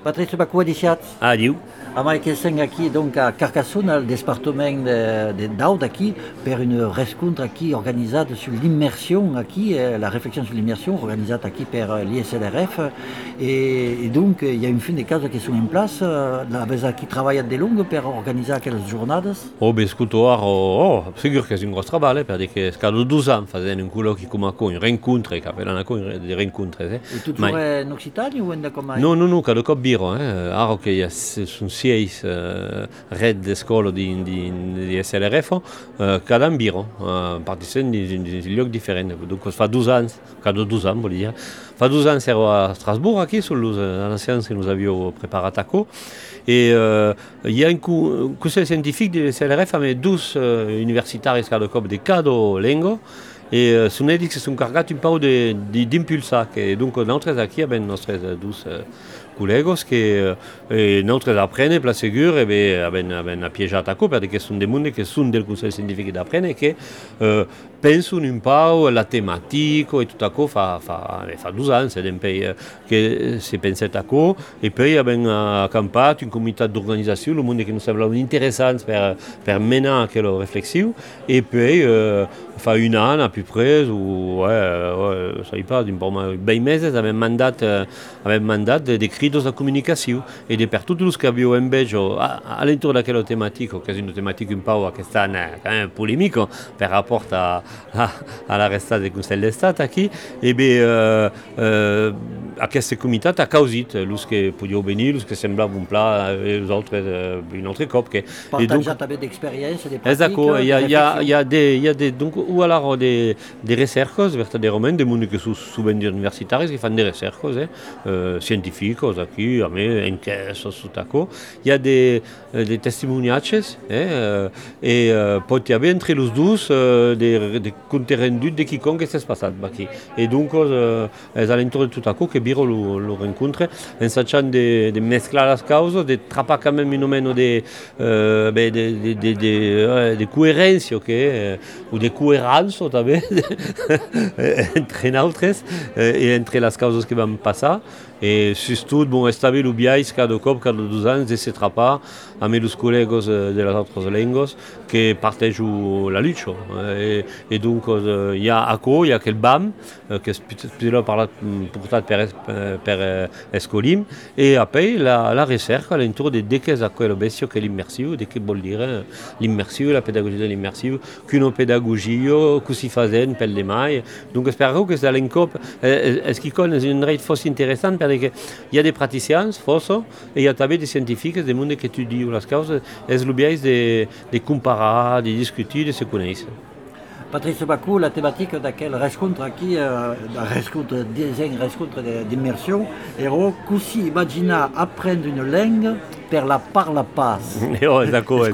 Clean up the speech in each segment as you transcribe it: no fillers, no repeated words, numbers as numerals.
Patrício Bacua deixat. Adiu. Amai que estem aqui donc a Carcassonne, al departament d'Aude aquí, per une rencontre aquí organisada sur l'immersion aquí, la réflexion sur l'immersion organisada aquí per l'ISLRF et donc il y a une fin de cases qui sont en place, la vesa qui travaille de long per organitzar aquelles jornades. Escuto ara, sigur que és un gros treball, perquè cada 2 anys fazent un col·loqui com a un rencontre, que appellen de rencontres. Et toujours en Occitanie ou en com? No, cada cop biro. Ara que hi ha, són 6 red d'escola di SLRF, cada any biro, participant d'un lloc diferent. Donc fa 2 anys, cada 2 anys, vol dir. Fa 2 anys ero a Strasbourg, aquí, sur l'ancien que nous avions préparat a co, et il y a un conseil scientifique de SLRF avec 12 universitaris cada cop de cada lengua, e sunt ells que són carregats un peu d'impulsar, que donc nosaltres aquí amb els nostres 12 col·legos que nosaltres apprenen, per segur, e ben appieggiat a co, perquè són de monde que són del Consell Científic d'apprendre, que pensano un po' la tematica e tutto ciò fa 2 anni che si pensa a ciò e poi abbiamo accampato in comunità d'organizzazione, il mondo che ci sembrava interessante per menare quella riflessione e poi fa 1 anno a più preso, sai pas, un po' bei mesi abbiamo mandato dei cridi di comunicazione e per tutti quelli che abbiamo invece all'interno di quella tematica, che è una tematica un po' che sta polemica per rapporto alla resta del Consiglio di Stato qui, e a queste comitat a causit, los che potevano venire, los che semblavano un pla, e gli altri in altre coppie. Partagiate avec d'expérience, des pratiques. Esatto, il y a des donc ou alors des recherches verdaderamente, des monde qui sont souvent des universitaires qui font des recherches scientifiques qui mais enquêtes su taco. Il y a des testimoniages et poi y avait entre los dos des comptes rendus de quiconque s'est passé qui. Et donc è all'intorno di tutto ciò che biro lo rincontre, ensaggiando di mescolare le cause, di trappare quand même in meno di coerenza o di coerenza entre nosaltres e entre le causes che vanno passare. E surtout, bon, è stato l'ubiais cada cop, cada 2 anni, di si trappare amb els col·legos de les altres llengües que parteixo la lucha. E donc, hi ha ACO, hi ha aquell BAM, que és portat per Escolim, e poi la recerca all'intorno di che è quello bestia che è l'immersivo, di che vuol dire l'immersivo, la pedagogia dell'immersivo, che una pedagogia che si fa per le mai. Donc, spero che dall'encop è un rate fosse interessante, perché hi ha des praticians, forse, e hi ha també des científics del món que estudien les causes, és l'objecte de comparar, de discutir, de se conèixer. Patrício Bacua, la thématique d'aquelle rencontre aquí, la rencontre d'immersion, era così immaginar apprendre une langue per la parla pas. D'accordo.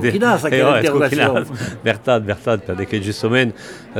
Vertat, perché giustamente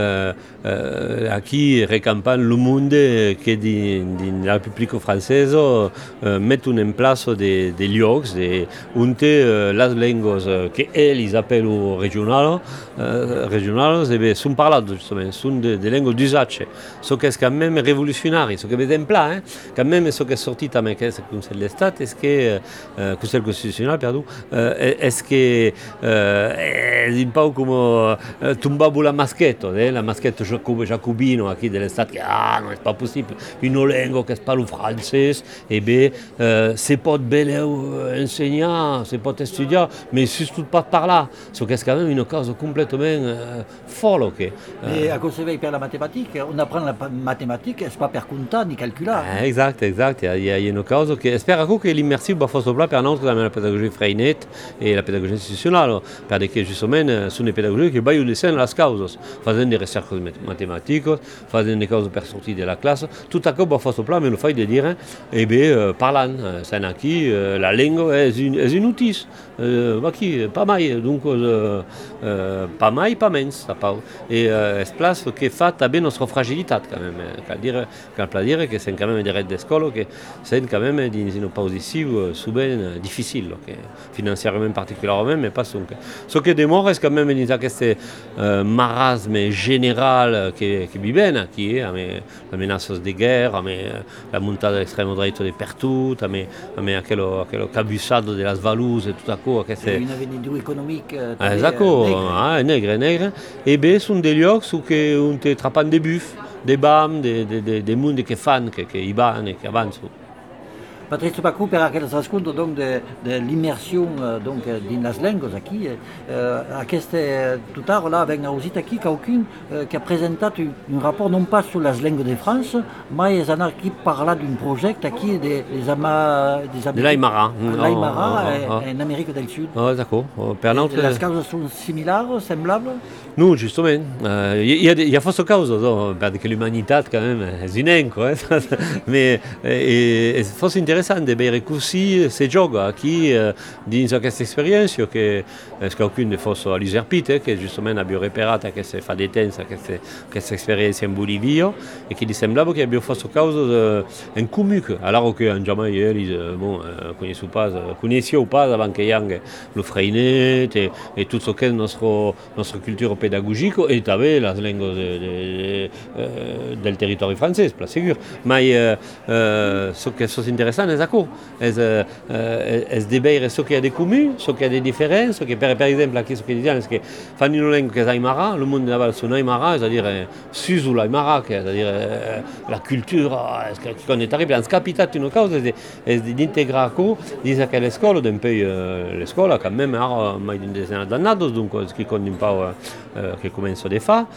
qui recampant le monde che la Repubblica francese mettono in place des llocs onde les llengües che ells appellano regionali sono parlate giustamente, sono delle lingue d'usage, so che è quand même rivoluzionario, so che vedem pla, quand même so che è sortita me che è il Consiglio di Stato, è che Consiglio Costituzionale, pardon, è che è un po' come tumbavo la maschetto jacobino qui dell'estate, che non è pas possible, une langue che parla francese, e si può bene insegnare, si può studiare, ma surtout pas parlare, so che è quand même une cosa completamente folle. Et à cause per la mathématique, on apprend la mathématique, c'est pas per compter ni calculer. Exact. Il y a une cause che spero che l'immersivo fosse là per noi la pedagogia freinet e la pedagogia istituzionale, perché giustamente sono le pedagogie che vogliono insegnare le cause, facendo des recherches matematiche, facendo des cose per sortire dalla classe, tutto ciò fosse là, me lo fai di dire, e parlando, sai qui, la lingua è un outil, ma qui, pas mai, dunque, pas mai, pas mens, e es place che fa també nostra fragilitat, quand même, cal dire che sono quand même des règles d'escola che sono quand même in una posizione souvent difficile. quello, che finanziariamente particolarmente, ma pas sunque. So che demora è quand même in queste marasme general che viven qui, a me amenazas de guerra, a me la montata dell'estremo dritto de pertut, a me aquello cabusado de las valuse, tutto a queste... Une avenue économique Esatto, negre. E beh, sono degli occhi su che un te trappan de buff, de bam, de mondi che fanno, che i vanno, che avanzano. Patrizio Bacou, per aqueles ascolto donc de l'immersion donc din las lengues aquí, aquest tutaro là venga ausit aquí qualcun qui a presentat un rapport non pas sur las lengues de France, mais és anar aquí parlar d'un projecte aquí de l'Aymara. En Amérique del Sud. Oh, d'accord. Per notre... Les causes són similars, semblables? No, justament. Hi ha força causes, no? Perquè l'humanitat, quand même, és un enco, mais és força interessant de veure così si gioca qui dins questa esperienza che qualcuno fosse all'Userpite, che giustamente abbia reperato che si fa di tempo questa esperienza in Bolivia e che gli sembrava che abbia fatto causa in comune, allora che in Giamaica conoscevo pas avant che anche lo freinet e tutto ciò che è la nostra cultura pedagogica e anche le lingue del territorio francese, per sicuro. Ma ciò che è interessante è di vedere ciò che ha di comune, ciò che ha di differenze, che per esempio qui ce che dicono è che fanno una lingua che è Aymara, le monde naval sono Aymara, c'est-à-dire Suzu l'Aymara, c'est-à-dire la cultura, che è terribile. Hanno capitato una cosa è di integrare dice che le scuole, un po' le scuole, quand même, mai di un decennio d'annato, dunque che con un po' che comincia a fare,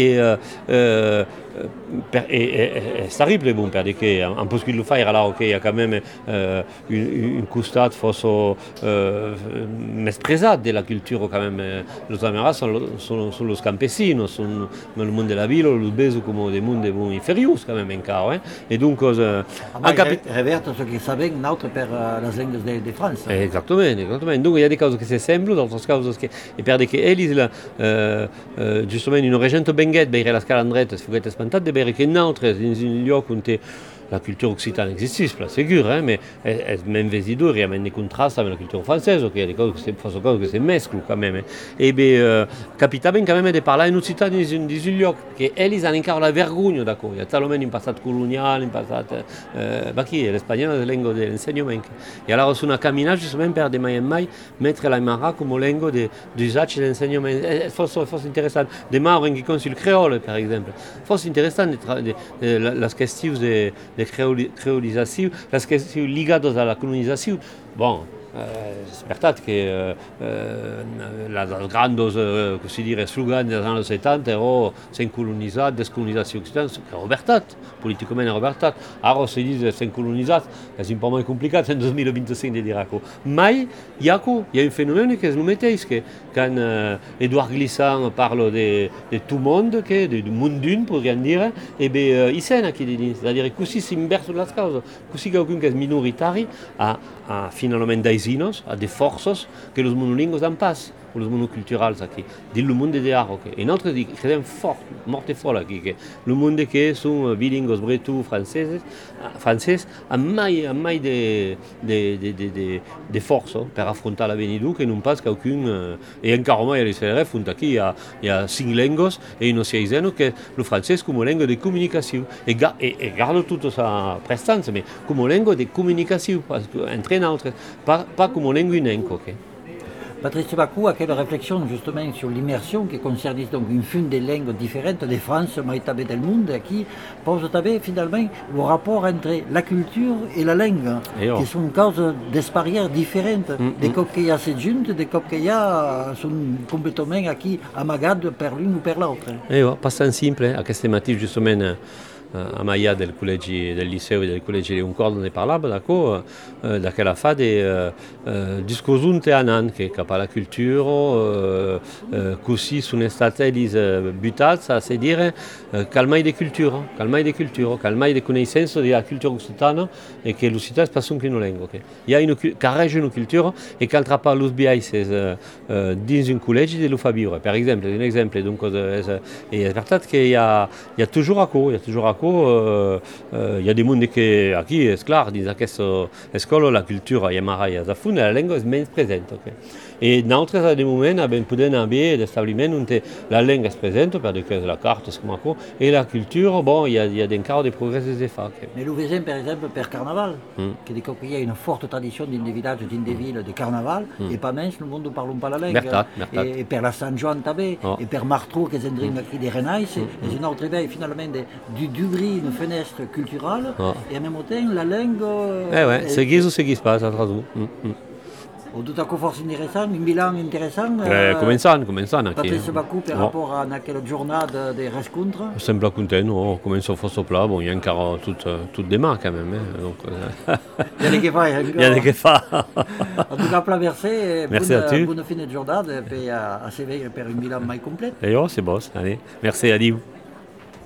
è terribile bon, perché un po' che lo fa era là che il y a quand même un costat forse mespresato della cultura quand même. Los Aymara sono los campesinos, sono nel mondo della villa, lo beso come dei mondi inferiori quand même encore, e dunque reverte ce che saben notre per las lengues de France. Esattamente. Dunque il y a des cose che si sembrano, altre cose che e per che elis giustamente in un reggente benguet beire la scalandrette sfugate spantate beire che inoltre in un luogo on la culture occitane existe, c'est sûr, mais même vesido riamène des contrastes avec la culture française, ok, des cose che si mescolano quand même. E beh, capita ben quand même di parlare in occitano di un luogo che elis hanno ancora la vergogna da cosa, talmente in passato coloniale, in passato, ma chi è l'espagnolo della lingua dell'insegnamento. E allora su una camminata giustamente per mai e mai mettere l'Aymara come lingua di usage dell'insegnamento. Forse interessante. De Mauro in chi consiglio il creole, per esempio. Forse interessante la questione de creolizació, les questioni ligades a la colonització, bon, és veritat que les grandes, si dire, slogans dels anys 70 ero s'han colonitzat, descolonització occitana, era veritat, políticament era veritat. Ara si dius s'han colonitzat, és un poc més complicat en 2025 de dir-ho. Mai hi ha un fenomen que és el mateix, que quan Edouard Glissant parla de tout monde, du món d'un, podríem dir, e bé, hi sent aquí dins, c'est-à-dire que si s'inversen les causes, que si qualcun que és minoritari a finalment d'aizinos, a des forces que els monolingües en pas, o els monoculturals aquí, dins el món de art. E nosaltres credem fort, molt fort aquí, que el món que són bilingües bretons, francès, amb mai de força per afrontar l'avenir que non pas qualcun, e encara mai a l'ICRF, aquí hi ha 5 llengües e una sisena que el francès com a llengua de comunicació, e guarda tota sa prestança, però com a llengua de comunicació entre nosaltres, pas com a llengua inenca. Patrizio Bacou a quelle réflexion justement sur l'immersion qui concerne donc une fune des langues différentes de France, mais aussi du monde, qui pose finalement le rapport entre la culture et la langue, qui sont causes des barrières différentes, des cops qu'il y a cette junte, des cops qu'il y a sont complètement acquis amagades per l'une ou per l'autre. Pas tan simple, aquest matí justament a Maia del col·legi del liceu e del col·legi di Concordo ne parlava, d'accordo, da che la fa di discorsunte anant che cap alla cultura, così sono state buttate a se dire calmai di cultura, calmai di conoscenza della cultura occitana e che l'occitano è pas una lingua. Hi ha carreggia una cultura e che altra part los biaises dins un col·legi de lo fa viure. Per exemple, un exemple, donc, è veritat che hi ha toujours a il y a des monde che qui è clar dins aquesta escola la cultura Yamara a Zafun la lingua è meno presente. Okay? E in altri momenti abbiamo potuto avere degli stabilimenti dove la lingua è presente perché la carta e la cultura, bon, il y a encore des progrès à faire. Mais Louvain, par exemple, per carnaval, qui dit qu'il y a une forte tradition dans des villages, dans des villes de carnaval, et pas même, le monde ne parle pas la langue. Mertat. Et per la San Juan també, et per Martrou, qui est un des Renais, c'est une autre idée, finalement, du gris, une fenêtre culturelle, et en même temps, la langue... Seguis pas, ça traduit. Ho tutto forse interessante, in bilan interessant. Començant. Patrice Bacou per rapport a quella giornata de rescontre. Sembla content, comença força pla, bon, hi ha encara tot demà, quand même. Donc, il y a des que fa. Il y a des que fa. En tout cas, pla merci. Merci a tu. Buona fine giornata e a seguire per un bilan mai completo. E io, c'est bon, allez. Merci, adieu.